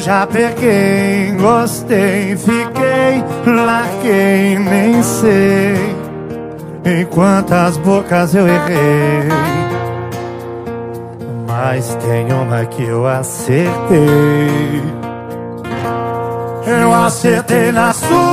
já peguei, gostei, fiquei, larguei, nem sei em quantas bocas eu errei, mas tem uma que eu acertei. Eu acertei na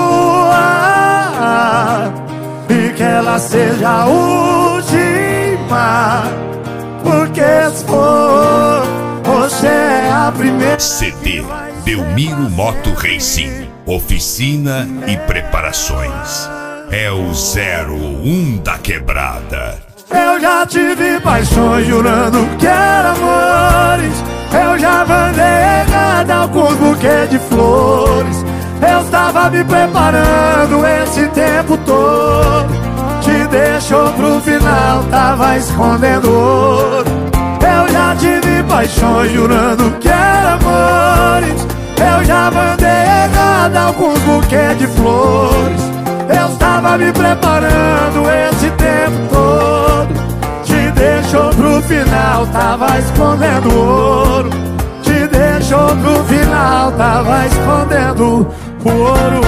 sua, e que ela seja a última, porque se for, você é a primeira. CD Belmiro Moto Racing, oficina e preparações. É o 01 da quebrada. Eu já tive paixões jurando que eram amores. Eu já mandei errada alguns buquês de flores. Eu estava me preparando esse tempo todo. Te deixou pro final, tava escondendo ouro. Eu já tive paixões jurando que eram amores. Eu já mandei errada alguns buquês de flores. Eu estava me preparando esse tempo todo. Te deixou pro final, tava escondendo ouro. Te deixou pro final, tava escondendo o ouro.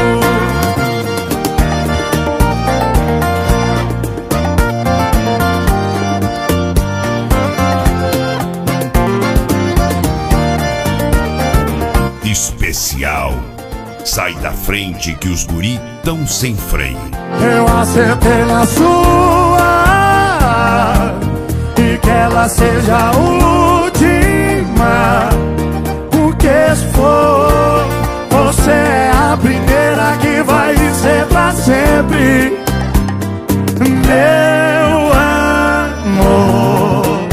Especial. Sai da frente que os guri tão sem freio. Eu acertei na sua, e que ela seja a última, porque se for, você é a primeira que vai ser pra sempre. Meu amor,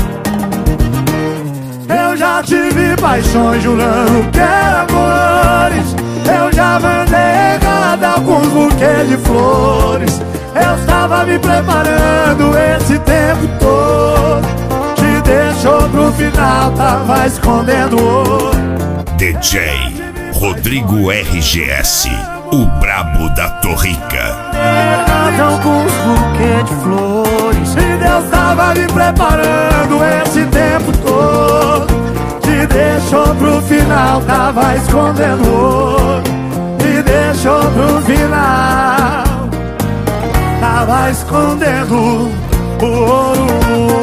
eu já tive paixões jurando que eram amores. Eu já mandei errado alguns buquês de flores. Eu estava me preparando esse tempo todo. Te deixou pro final, tava escondendo ouro. DJ Rodrigo RGS, o brabo da Torrica. Errado alguns buquês de flores. E Deus tava me preparando esse tempo todo. Te deixou pro final, tava escondendo ouro. Te deixou pro final, tava escondendo o ouro.